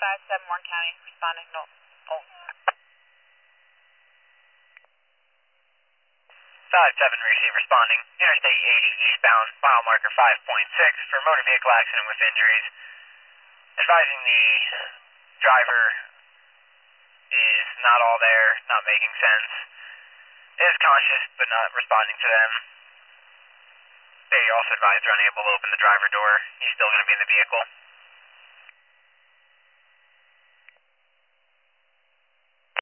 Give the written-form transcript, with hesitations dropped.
557 Warren County, responding, no. Oh. 57 receive responding, Interstate 80 eastbound, mile marker 5.6 for motor vehicle accident with injuries. Advising the driver is not all there, not making sense. Is conscious but not responding to them. They also advised are unable to open the driver door. He's still going to be in the vehicle.